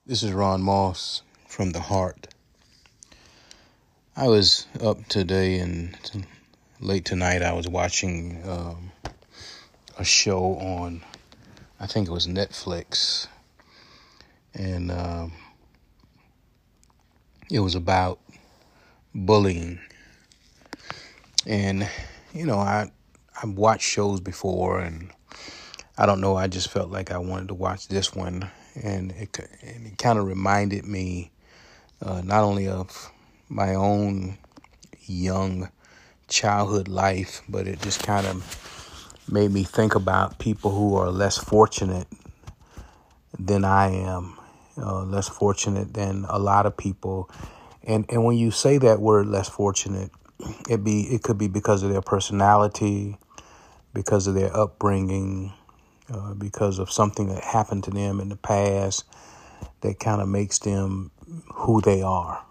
This is Ron Moss from The Heart. I was up today and late tonight I was watching a show on, I think it was Netflix, and it was about bullying. And, I've watched shows before, and I don't know, I just felt like I wanted to watch this one, and it kind of reminded me not only of my own young childhood life, but it just kind of made me think about people who are less fortunate than I am, less fortunate than a lot of people. And when you say that word less fortunate, it could be because of their personality, because of their upbringing, because of something that happened to them in the past that kind of makes them who they are.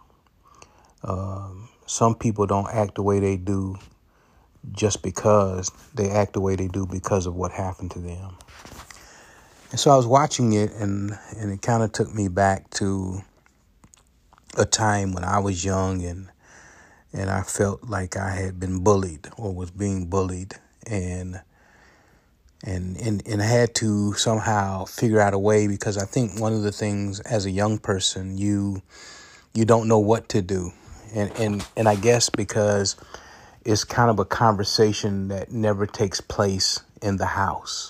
Some people don't act the way they do just because they act the way they do because of what happened to them. And so I was watching it, and it kind of took me back to a time when I was young, and I felt like I had been bullied or was being bullied, and had to somehow figure out a way, because I think one of the things as a young person, you don't know what to do. And I guess because it's kind of a conversation that never takes place in the house.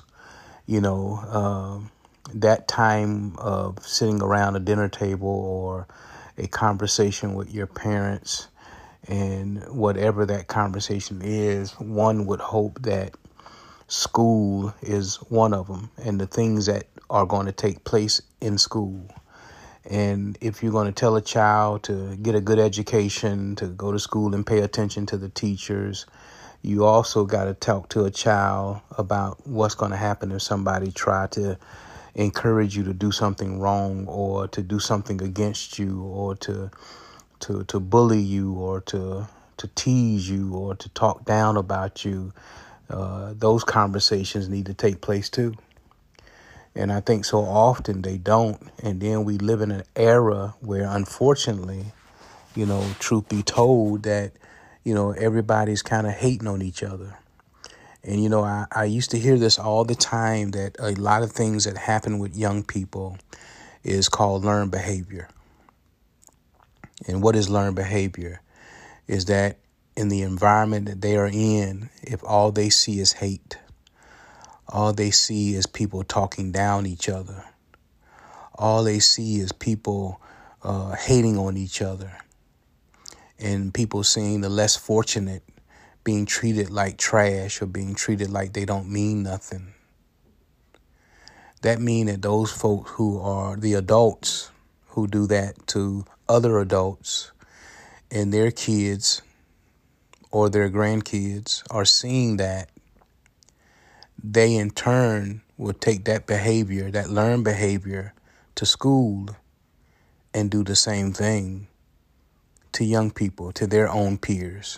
That time of sitting around a dinner table or a conversation with your parents, and whatever that conversation is, one would hope that school is one of them, and the things that are going to take place in school. And if you're going to tell a child to get a good education, to go to school and pay attention to the teachers, you also got to talk to a child about what's going to happen if somebody try to encourage you to do something wrong, or to do something against you, or to bully you, or to tease you, or to talk down about you. Those conversations need to take place too. And I think so often they don't. And then we live in an era where, unfortunately, truth be told, that, everybody's kind of hating on each other. And, I used to hear this all the time, that a lot of things that happen with young people is called learned behavior. And what is learned behavior? Is that in the environment that they are in, if all they see is hate, all they see is people talking down each other, all they see is people hating on each other, and people seeing the less fortunate being treated like trash, or being treated like they don't mean nothing. That means that those folks who are the adults who do that to other adults, and their kids or their grandkids are seeing that, they in turn will take that behavior, that learned behavior, to school and do the same thing to young people, to their own peers.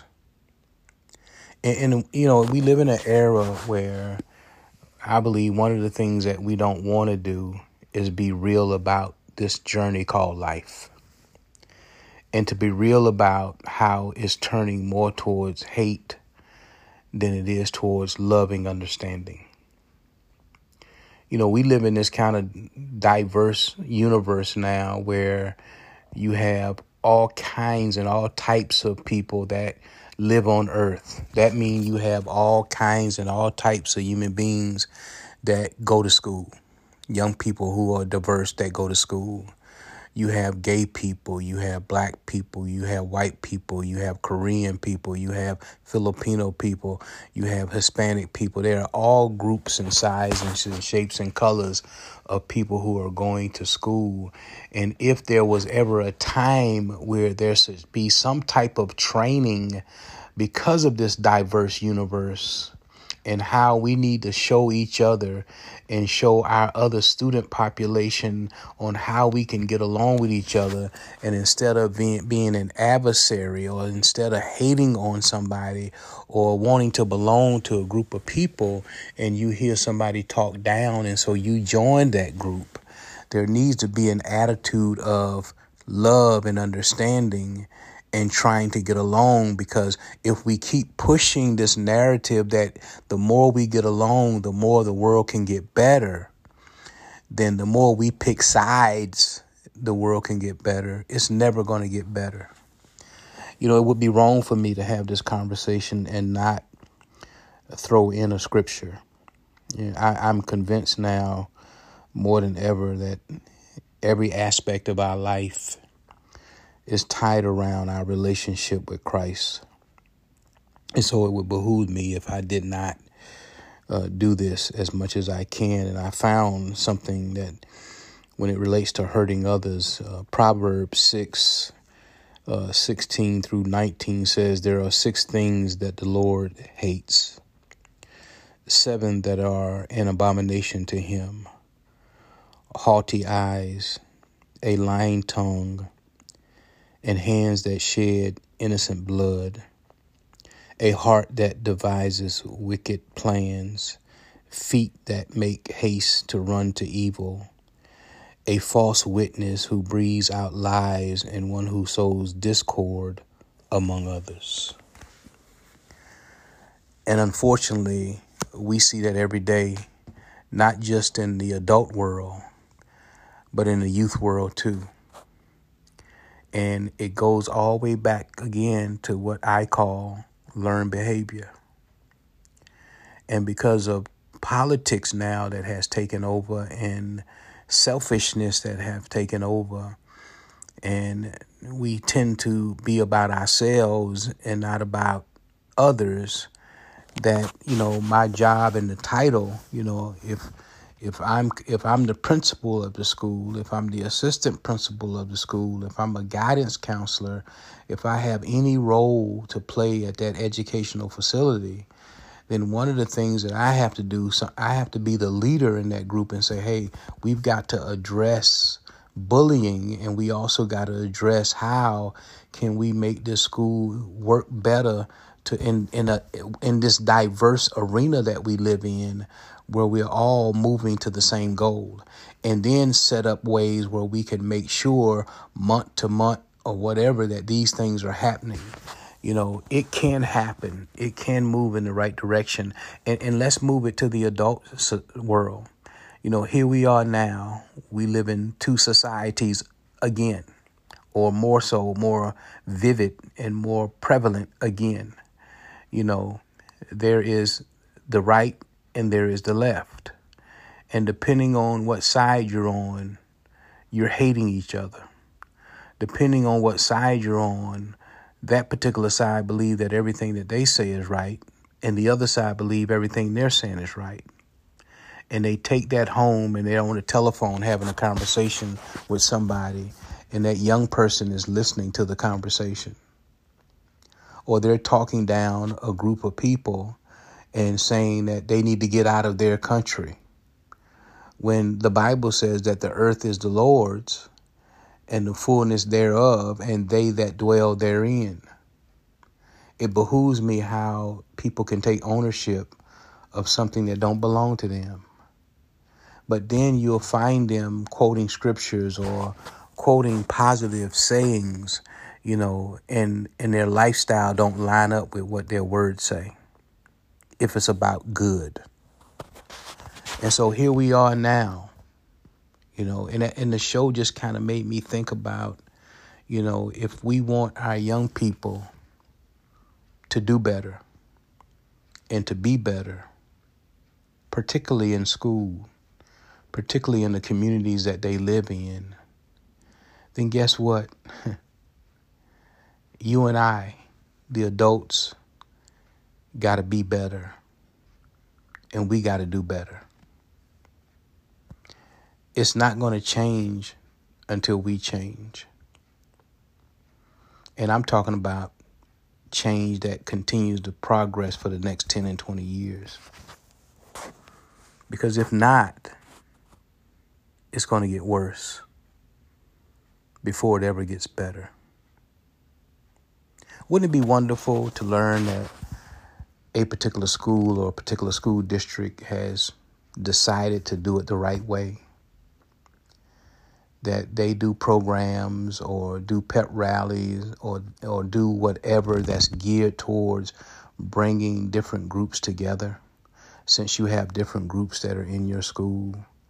And we live in an era where I believe one of the things that we don't want to do is be real about this journey called life. And to be real about how it's turning more towards hate than it is towards loving understanding. We live in this kind of diverse universe now where you have all kinds and all types of people that live on earth. That means you have all kinds and all types of human beings that go to school. Young people who are diverse that go to school. You have gay people, you have black people, you have white people, you have Korean people, you have Filipino people, you have Hispanic people. There are all groups and sizes and shapes and colors of people who are going to school. And if there was ever a time where there should be some type of training because of this diverse universe, and how we need to show each other and show our other student population on how we can get along with each other. And instead of being an adversary, or instead of hating on somebody or wanting to belong to a group of people, and you hear somebody talk down and so you join that group, There needs to be an attitude of love and understanding and trying to get along, because if we keep pushing this narrative that the more we get along, the more the world can get better, then the more we pick sides, the world can get better. It's never going to get better. You know, it would be wrong for me to have this conversation and not throw in a scripture. I'm convinced now more than ever that every aspect of our life is tied around our relationship with Christ. And so it would behoove me if I did not do this as much as I can. And I found something that when it relates to hurting others, Proverbs 6, 16 through 19 says, there are 6 things that the Lord hates, 7 that are an abomination to him: haughty eyes, a lying tongue, and hands that shed innocent blood, a heart that devises wicked plans, feet that make haste to run to evil, a false witness who breathes out lies, and one who sows discord among others. And unfortunately, we see that every day, not just in the adult world, but in the youth world too. And it goes all the way back again to what I call learned behavior. And because of politics now that has taken over, and selfishness that have taken over, and we tend to be about ourselves and not about others, that, you know, my job and the title, you know, if I'm the principal of the school, if I'm the assistant principal of the school, if I'm a guidance counselor, if I have any role to play at that educational facility, then one of the things that I have to do, so I have to be the leader in that group and say, hey, we've got to address bullying, and we also got to address how can we make this school work better to in this diverse arena that we live in, where we're all moving to the same goal, and then set up ways where we can make sure month to month or whatever that these things are happening. You know, it can happen. It can move in the right direction. And let's move it to the adult world. You know, here we are now. We live in 2 societies again, or more so, more vivid and more prevalent again. You know, there is the right and there is the left. And depending on what side you're on, you're hating each other. Depending on what side you're on, that particular side believe that everything that they say is right, and the other side believe everything they're saying is right. And they take that home, and they're on the telephone having a conversation with somebody, and that young person is listening to the conversation. Or they're talking down a group of people and saying that they need to get out of their country, when the Bible says that the earth is the Lord's and the fullness thereof, and they that dwell therein. It behooves me how people can take ownership of something that don't belong to them. But then you'll find them quoting scriptures or quoting positive sayings, you know, and their lifestyle don't line up with what their words say, if it's about good. And so here we are now. You know, and the show just kind of made me think about, you know, if we want our young people to do better and to be better, particularly in school, particularly in the communities that they live in, then guess what? You and I, the adults, got to be better, and we got to do better. It's not going to change until we change. And I'm talking about change that continues to progress for the next 10 and 20 years. Because if not, it's going to get worse before it ever gets better. Wouldn't it be wonderful to learn that a particular school or a particular school district has decided to do it the right way? that they do programs or do pep rallies or do whatever that's geared towards bringing different groups together, since you have different groups that are in your school,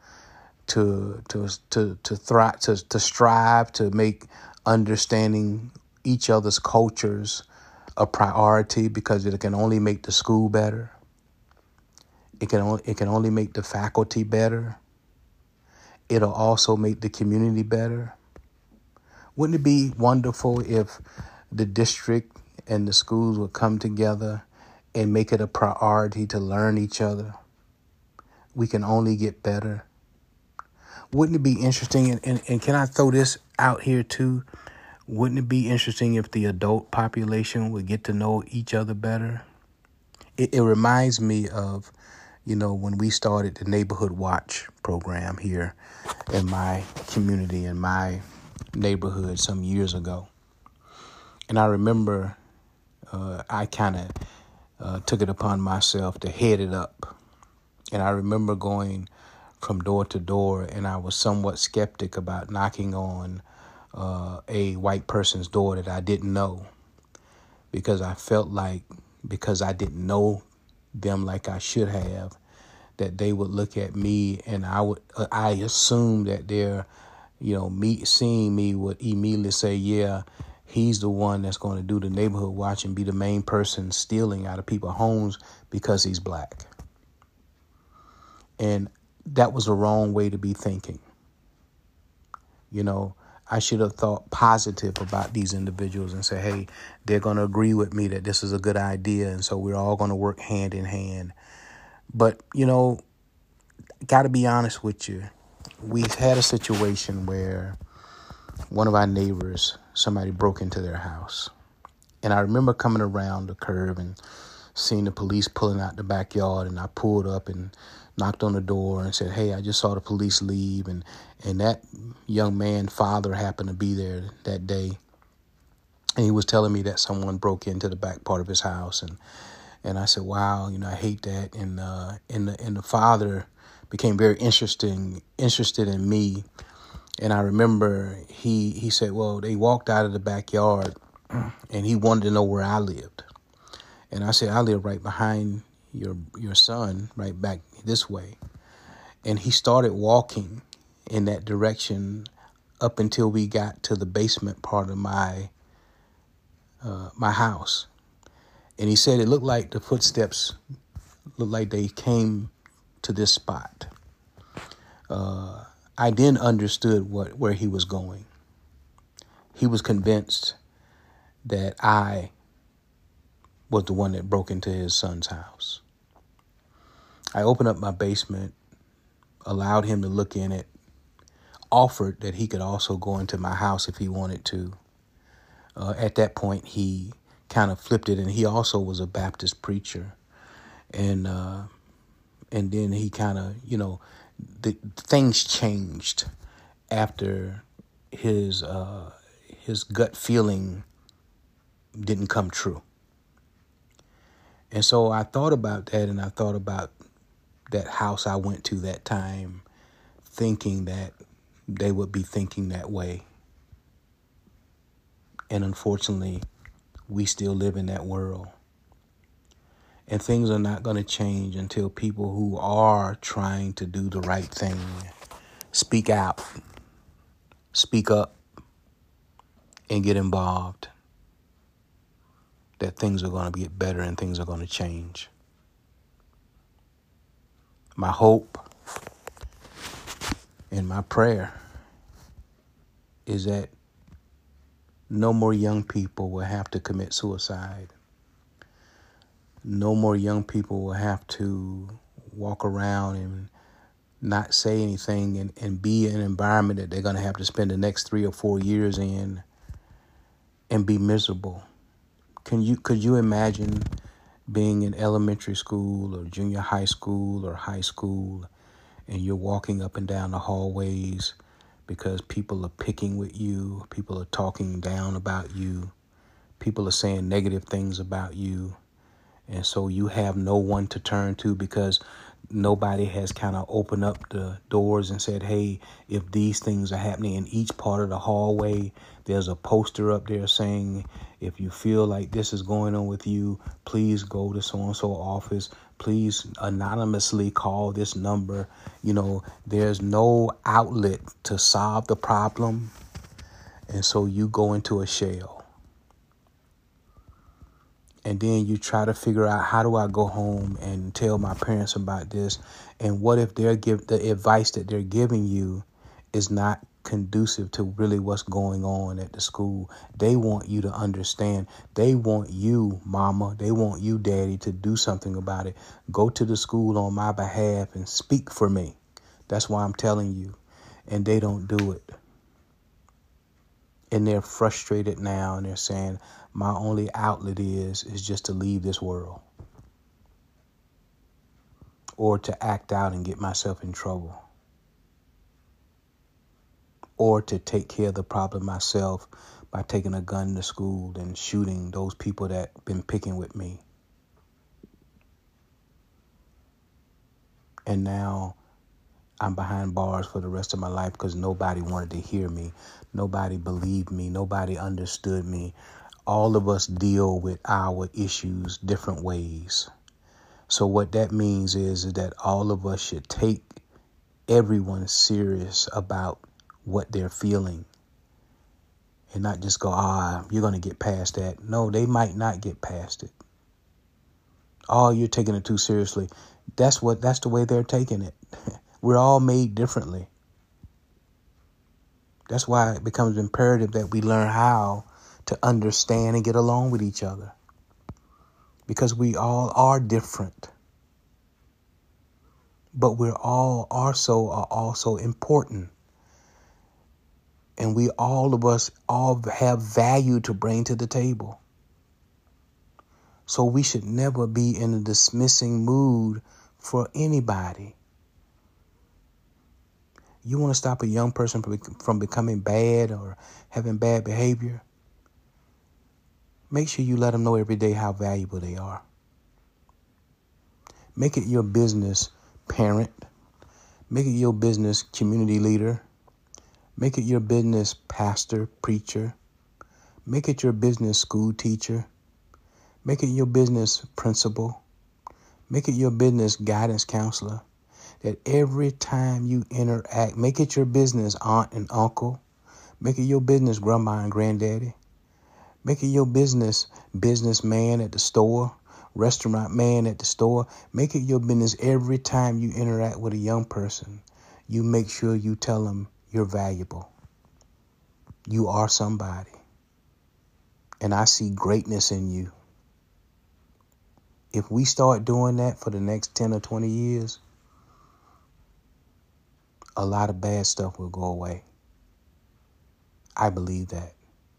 to strive to make understanding each other's cultures a priority, because it can only make the school better. It can only make the faculty better. It'll also make the community better. Wouldn't it be wonderful if the district and the schools would come together and make it a priority to learn each other? We can only get better. Wouldn't it be interesting, and can I throw this out here too? Wouldn't it be interesting if the adult population would get to know each other better? It reminds me of, when we started the Neighborhood Watch program here in my community, in my neighborhood some years ago. And I remember I kind of took it upon myself to head it up. And I remember going from door to door, and I was somewhat skeptic about knocking on a white person's door that I didn't know, because I felt like, because I didn't know them like I should have, that they would look at me, and I assumed that they're, seeing me would immediately say, yeah, he's the one that's going to do the neighborhood watch and be the main person stealing out of people's homes because he's black. And that was a wrong way to be thinking. I should have thought positive about these individuals and say, hey, they're going to agree with me that this is a good idea, and so we're all going to work hand in hand. But, got to be honest with you. We've had a situation where one of our neighbors, somebody broke into their house. And I remember coming around the curve and seeing the police pulling out the backyard, and I pulled up and knocked on the door and said, hey, I just saw the police leave. And that young man's father happened to be there that day. And he was telling me that someone broke into the back part of his house. And I said, wow, I hate that. And the father became very interested in me. And I remember he said, well, they walked out of the backyard and he wanted to know where I lived. And I said, I live right behind your son, right back this way. And he started walking in that direction up until we got to the basement part of my house. And he said it looked like the footsteps looked like they came to this spot. I then understood where he was going. He was convinced that I was the one that broke into his son's house. I opened up my basement, allowed him to look in it, offered that he could also go into my house if he wanted to. At that point, he kind of flipped it, and he also was a Baptist preacher. And then he kind of, the things changed after his gut feeling didn't come true. And so I thought about that, and I thought about that house I went to that time, thinking that they would be thinking that way. And unfortunately, we still live in that world. And things are not going to change until people who are trying to do the right thing speak out, speak up, and get involved. That things are going to get better and things are going to change. My hope and my prayer is that no more young people will have to commit suicide. No more young people will have to walk around and not say anything and be in an environment that they're going to have to spend the next 3 or 4 years in and be miserable. Could you imagine being in elementary school or junior high school or high school, and you're walking up and down the hallways because people are picking with you, people are talking down about you, people are saying negative things about you, and so you have no one to turn to because Nobody has kind of opened up the doors and said, hey, if these things are happening in each part of the hallway, there's a poster up there saying, if you feel like this is going on with you, please go to so-and-so office. Please anonymously call this number. There's no outlet to solve the problem. And so you go into a shell. And then you try to figure out, how do I go home and tell my parents about this? And what if the advice that they're giving you is not conducive to really what's going on at the school? They want you to understand. They want you, mama. They want you, daddy, to do something about it. Go to the school on my behalf and speak for me. That's why I'm telling you. And they don't do it. And they're frustrated now, and they're saying, my only outlet is just to leave this world, or to act out and get myself in trouble, or to take care of the problem myself by taking a gun to school and shooting those people that been picking with me. And now I'm behind bars for the rest of my life because nobody wanted to hear me. Nobody believed me. Nobody understood me. All of us deal with our issues different ways. So what that means is that all of us should take everyone serious about what they're feeling and not just go, you're going to get past that. No, they might not get past it. You're taking it too seriously. That's the way they're taking it. We're all made differently. That's why it becomes imperative that we learn how to understand and get along with each other. Because we all are different. But we're all also important. And all of us have value to bring to the table. So we should never be in a dismissing mood for anybody. You want to stop a young person from becoming bad or having bad behavior? Make sure you let them know every day how valuable they are. Make it your business, parent. Make it your business, community leader. Make it your business, pastor, preacher. Make it your business, school teacher. Make it your business, principal. Make it your business, guidance counselor. That every time you interact, make it your business, aunt and uncle. Make it your business, grandma and granddaddy. Make it your businessman at the store, restaurant man at the store. Make it your business every time you interact with a young person. You make sure you tell them you're valuable. You are somebody. And I see greatness in you. If we start doing that for the next 10 or 20 years, a lot of bad stuff will go away. I believe that.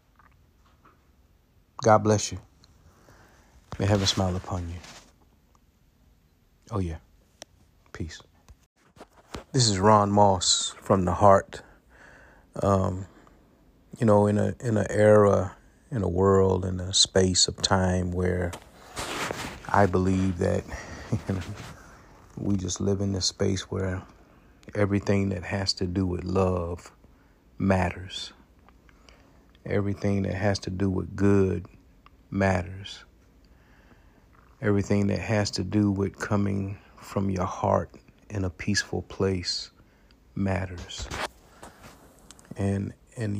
God bless you. May heaven smile upon you. Oh, yeah. Peace. This is Ron Moss from the heart. In an era, in a world, in a space of time where I believe that we just live in this space where everything that has to do with love matters. Everything that has to do with good matters. Everything that has to do with coming from your heart in a peaceful place matters. And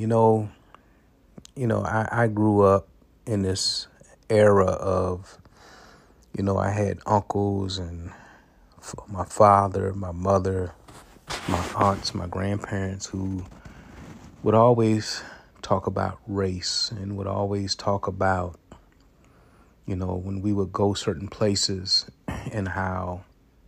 I grew up in this era of, I had uncles and my father, my mother, my aunts, my grandparents who would always talk about race and would always talk about, when we would go certain places and how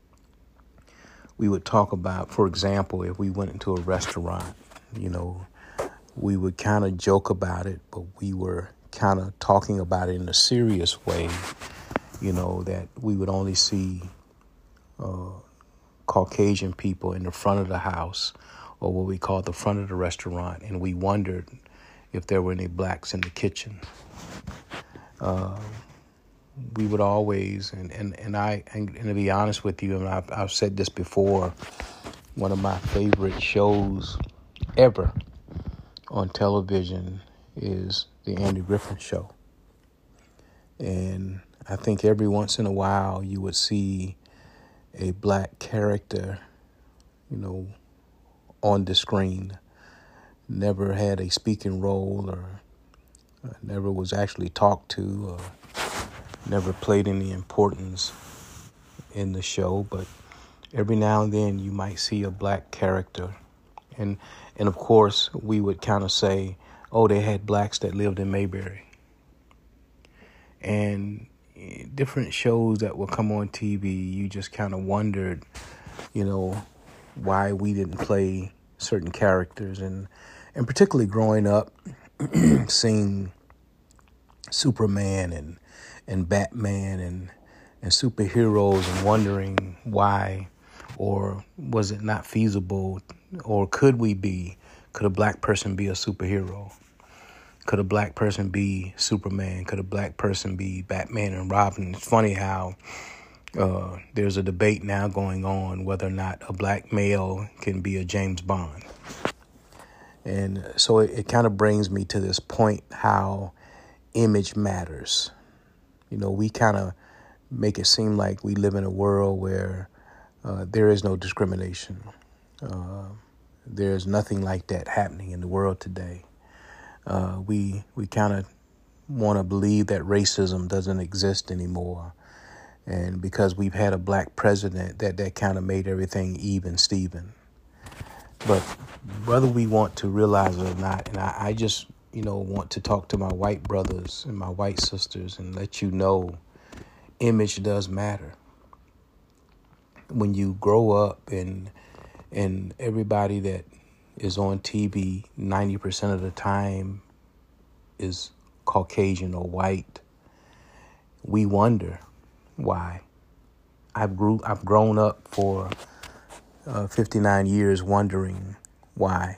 we would talk about, for example, if we went into a restaurant, we would kind of joke about it, but we were kind of talking about it in a serious way, that we would only see Caucasian people in the front of the house, or what we call the front of the restaurant, and we wondered if there were any blacks in the kitchen. we would always, and to be honest with you, and I've said this before, one of my favorite shows ever on television is the Andy Griffin Show. And I think every once in a while you would see a black character, on the screen. Never had a speaking role, or never was actually talked to, or never played any importance in the show. But every now and then you might see a black character. And of course, we would kind of say, oh, they had blacks that lived in Mayberry. And different shows that would come on TV, you just kind of wondered, why we didn't play certain characters. And particularly growing up, seeing Superman and Batman and superheroes, and wondering why, or was it not feasible, or could a black person be a superhero? Could a black person be Superman? Could a black person be Batman and Robin? It's funny how there's a debate now going on whether or not a black male can be a James Bond. And so it kind of brings me to this point how image matters. We kind of make it seem like we live in a world where there is no discrimination. There's nothing like that happening in the world today. We kind of want to believe that racism doesn't exist anymore. And because we've had a black president, that kind of made everything even Steven. But whether we want to realize it or not, and I just, want to talk to my white brothers and my white sisters and let you know, image does matter. When you grow up and everybody that is on TV 90% of the time is Caucasian or white, we wonder why. I've grown up for 59 years wondering why.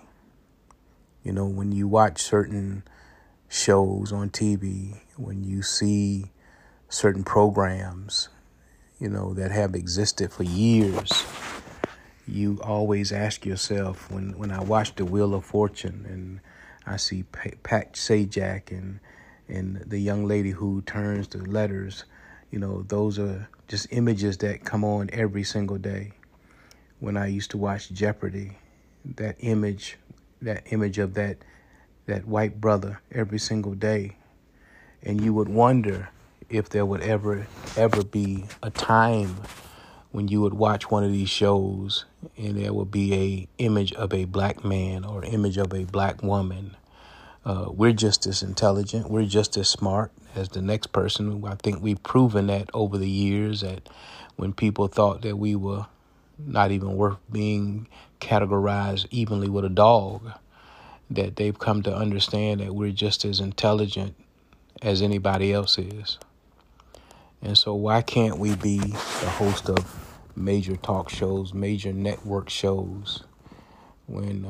When you watch certain shows on TV, when you see certain programs, that have existed for years, you always ask yourself, when I watch The Wheel of Fortune and I see Pat Sajak and the young lady who turns the letters, those are just images that come on every single day. When I used to watch Jeopardy, that image of that white brother every single day. And you would wonder if there would ever be a time when you would watch one of these shows and there would be a image of a black man or image of a black woman. We're just as intelligent. We're just as smart as the next person. I think we've proven that over the years, that when people thought that we were not even worth being categorized evenly with a dog, that they've come to understand that we're just as intelligent as anybody else is. And so why can't we be the host of major talk shows, major network shows? When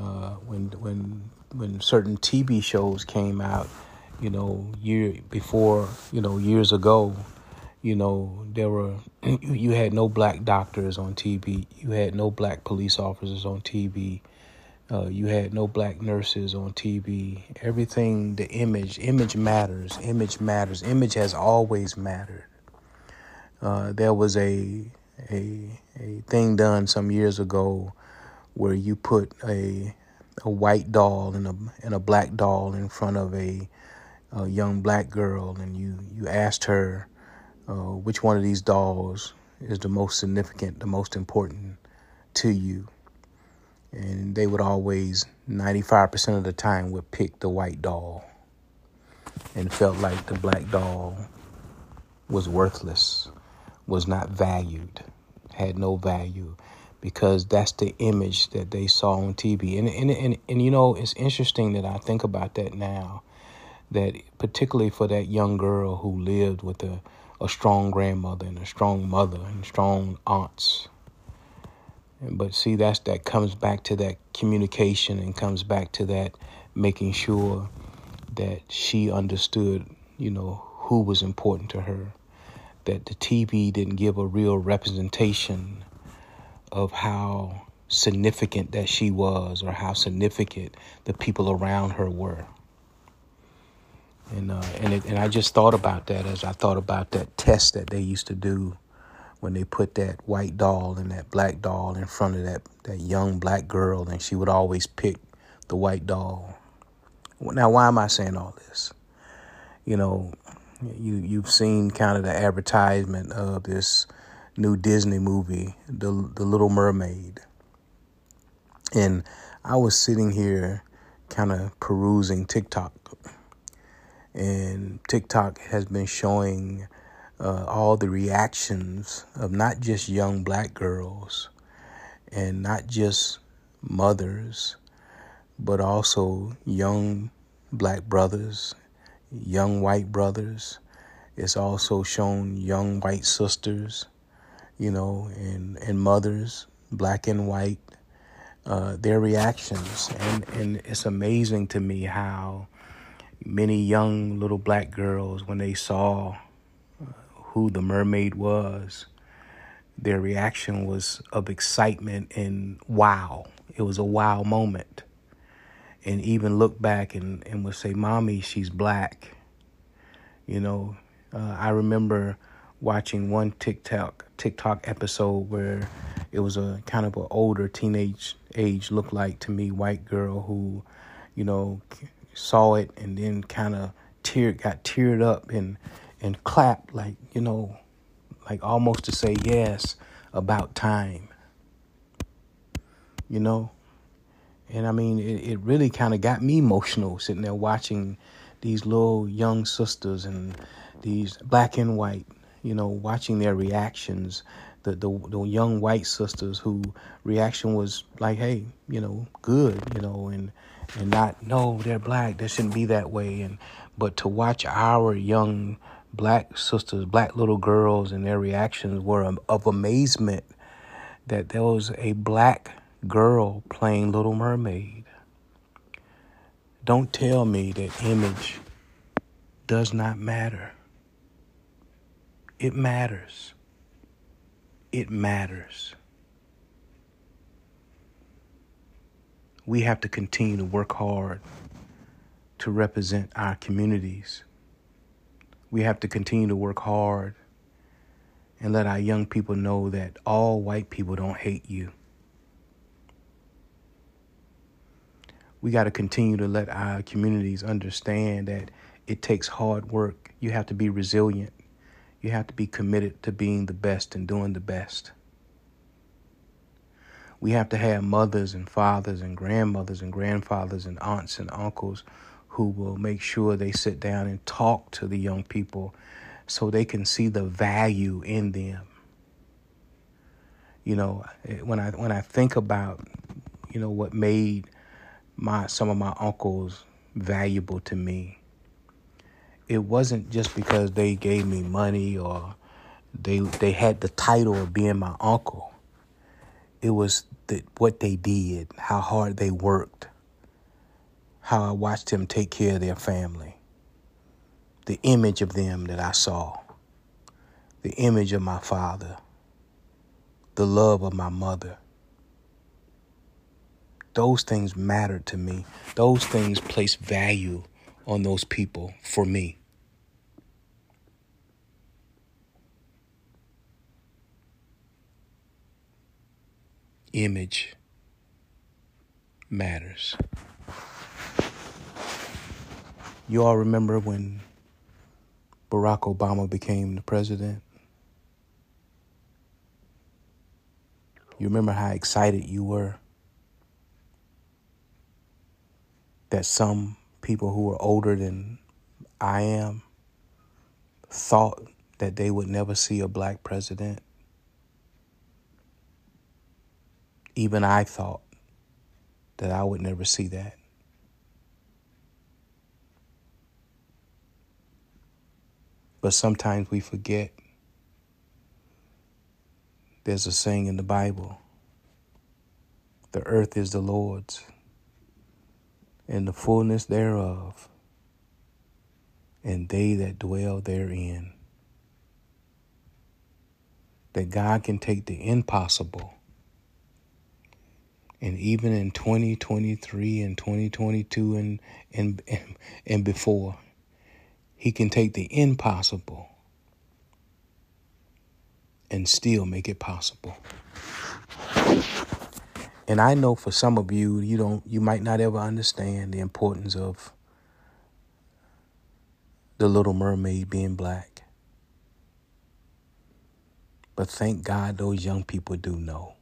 certain TV shows came out, years ago, there were, you had no black doctors on TV. You had no black police officers on TV. You had no black nurses on TV. Everything, the image matters. Image matters. Image has always mattered. There was a thing done some years ago where you put a white doll and a black doll in front of a young black girl, and you asked her which one of these dolls is the most significant, the most important to you. And they would always, 95% of the time, would pick the white doll and felt like the black doll was worthless, was not valued, had no value, because that's the image that they saw on TV. And it's interesting that I think about that now, that particularly for that young girl who lived with a strong grandmother and a strong mother and strong aunts. But see, that comes back to that communication and comes back to that making sure that she understood, who was important to her. that the TV didn't give a real representation of how significant that she was, or how significant the people around her were. And I just thought about that as I thought about that test that they used to do when they put that white doll and that black doll in front of that young black girl, and she would always pick the white doll. Now, why am I saying all this? You know, you've seen kind of the advertisement of this new Disney movie, The Little Mermaid. And I was sitting here kind of perusing TikTok. And TikTok has been showing all the reactions of not just young black girls and not just mothers, but also young black brothers, young white brothers. It's also shown young white sisters, and mothers, black and white, their reactions. And it's amazing to me how many young little black girls, when they saw who the mermaid was, their reaction was of excitement and wow. It was a wow moment. And even look back and would say, "Mommy, she's black." I remember watching one TikTok episode where it was a kind of an older teenage age, looked like to me, white girl who, saw it and then kind of got teared up and clapped like almost to say yes, about time. And I mean, it really kind of got me emotional sitting there watching these little young sisters and these black and white, watching their reactions. The young white sisters who reaction was like, hey, good, and not, no, they're black, they shouldn't be that way. But to watch our young black sisters, black little girls, and their reactions were of amazement that there was a black girl playing Little Mermaid. Don't tell me that image does not matter. It matters. It matters. We have to continue to work hard to represent our communities. We have to continue to work hard and let our young people know that all white people don't hate you. We got to continue to let our communities understand that it takes hard work. You have to be resilient. You have to be committed to being the best and doing the best. We have to have mothers and fathers and grandmothers and grandfathers and aunts and uncles who will make sure they sit down and talk to the young people so they can see the value in them. When I think about, what made some of my uncles valuable to me, it wasn't just because they gave me money or they had the title of being my uncle. It was what they did, how hard they worked, how I watched them take care of their family, the image of them that I saw, the image of my father, the love of my mother. Those things mattered to me. Those things place value on those people for me. Image matters. You all remember when Barack Obama became the president? You remember how excited you were that some people who were older than I am thought that they would never see a black president? Even I thought that I would never see that. But sometimes we forget. There's a saying in the Bible, the earth is the Lord's, and the fullness thereof, and they that dwell therein. that God can take the impossible, and even in 2023 and 2022 and before, he can take the impossible and still make it possible. And I know for some of you, you might not ever understand the importance of the Little Mermaid being black. But thank God those young people do know.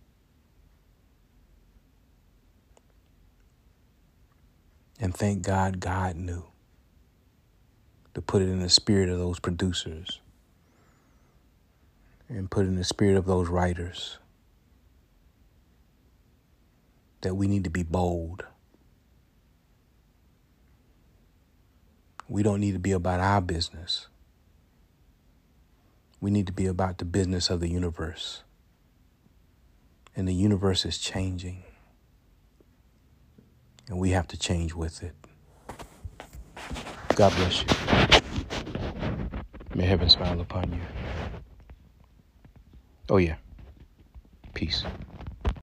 And thank God God knew to put it in the spirit of those producers and put it in the spirit of those writers that we need to be bold. We don't need to be about our business. We need to be about the business of the universe. And the universe is changing. And we have to change with it. God bless you. May heaven smile upon you. Oh yeah. Peace.